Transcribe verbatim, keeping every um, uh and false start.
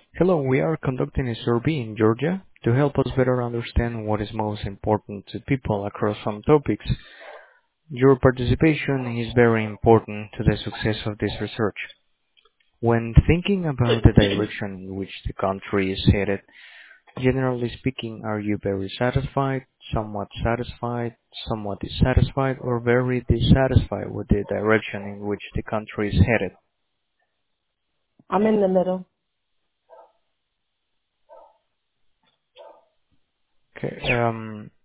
Hello, we are conducting a survey in Georgia to help us better understand what is most important to people across some topics. Your participation is very important to the success of this research. When thinking about the direction in which the country is headed, generally speaking, are you very satisfied, somewhat satisfied, somewhat dissatisfied, or very dissatisfied with the direction in which the country is headed? I'm in the middle. Okay, um,